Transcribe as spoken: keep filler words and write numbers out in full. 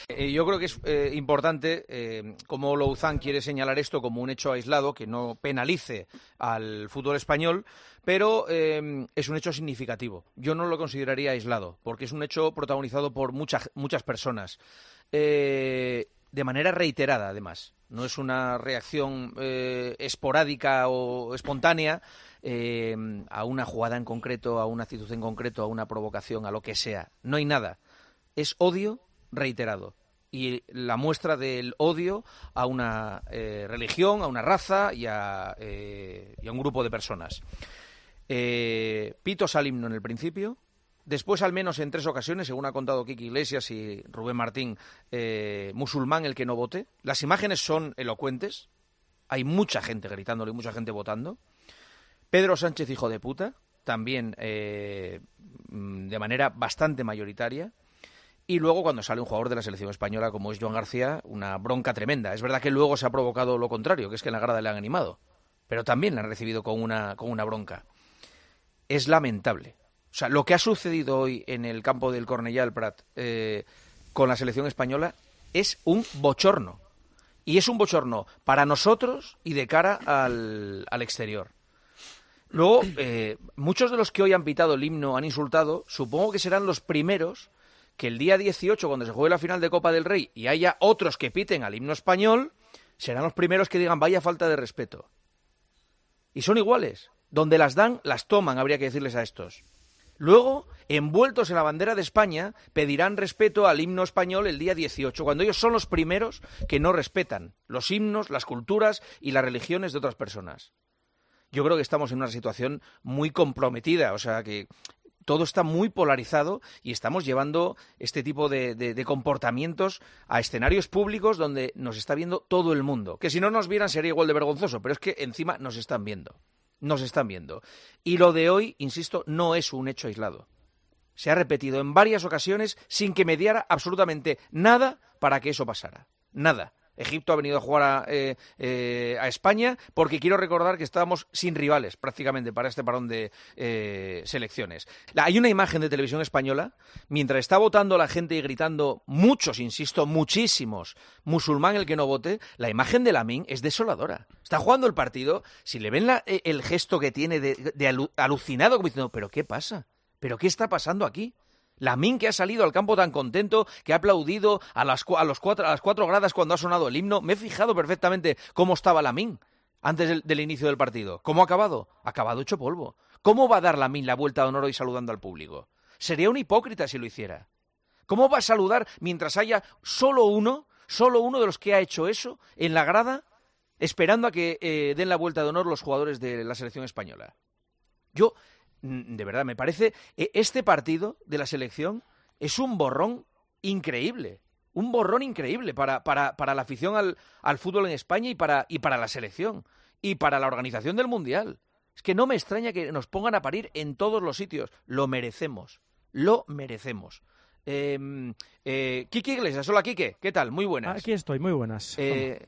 Eh, yo creo que es eh, importante, eh, como Louzán quiere señalar esto como un hecho aislado, que no penalice al fútbol español, pero eh, es un hecho significativo. Yo no lo consideraría aislado, porque es un hecho protagonizado por muchas, muchas personas, eh, de manera reiterada, además. No es una reacción eh, esporádica o espontánea eh, a una jugada en concreto, a una actitud en concreto, a una provocación, a lo que sea. No hay nada. Es odio reiterado, y la muestra del odio a una eh, religión, a una raza y a, eh, y a un grupo de personas. Eh, pitos al himno en el principio, después al menos en tres ocasiones, según ha contado Quique Iglesias y Rubén Martín, eh, musulmán el que no vote. Las imágenes son elocuentes, hay mucha gente gritándole y mucha gente votando. Pedro Sánchez, hijo de puta, también eh, de manera bastante mayoritaria. Y luego, cuando sale un jugador de la selección española como es Joan García, una bronca tremenda. Es verdad que luego se ha provocado lo contrario, que es que en la grada le han animado, pero también la han recibido con una, con una bronca. Es lamentable. O sea, lo que ha sucedido hoy en el campo del Cornellà del Prat eh, con la selección española es un bochorno. Y es un bochorno para nosotros y de cara al, al exterior. Luego, eh, muchos de los que hoy han pitado el himno, han insultado, supongo que serán los primeros que el día dieciocho, cuando se juegue la final de Copa del Rey y haya otros que piten al himno español, serán los primeros que digan vaya falta de respeto. Y son iguales. Donde las dan, las toman, habría que decirles a estos. Luego, envueltos en la bandera de España, pedirán respeto al himno español el día dieciocho, cuando ellos son los primeros que no respetan los himnos, las culturas y las religiones de otras personas. Yo creo que estamos en una situación muy comprometida, o sea que todo está muy polarizado y estamos llevando este tipo de, de, de comportamientos a escenarios públicos donde nos está viendo todo el mundo. Que si no nos vieran sería igual de vergonzoso, pero es que encima nos están viendo. Nos están viendo. Y lo de hoy, insisto, no es un hecho aislado. Se ha repetido en varias ocasiones sin que mediara absolutamente nada para que eso pasara. Nada. Egipto ha venido a jugar a, eh, eh, a España porque quiero recordar que estábamos sin rivales prácticamente para este parón de eh, selecciones. La, hay una imagen de televisión española mientras está votando la gente y gritando muchos, insisto, muchísimos, musulmán el que no vote. La imagen de Lamine es desoladora. Está jugando el partido, si le ven la, el gesto que tiene de, de alu, alucinado, como diciendo, ¿pero qué pasa? ¿Pero qué está pasando aquí? Lamine, que ha salido al campo tan contento, que ha aplaudido a las, a los cuatro, a las cuatro gradas cuando ha sonado el himno. Me he fijado perfectamente cómo estaba Lamine antes del, del inicio del partido. ¿Cómo ha acabado? Ha acabado hecho polvo. ¿Cómo va a dar Lamine la vuelta de honor hoy saludando al público? Sería un hipócrita si lo hiciera. ¿Cómo va a saludar mientras haya solo uno, solo uno de los que ha hecho eso en la grada, esperando a que eh, den la vuelta de honor los jugadores de la selección española? Yo... De verdad, me parece, este partido de la selección es un borrón increíble, un borrón increíble para, para, para la afición al, al fútbol en España y para, y para la selección y para la organización del Mundial. Es que no me extraña que nos pongan a parir en todos los sitios. Lo merecemos, lo merecemos. Eh, eh, Quique Iglesias, hola Quique, ¿qué tal? Muy buenas. Aquí estoy, muy buenas. Eh,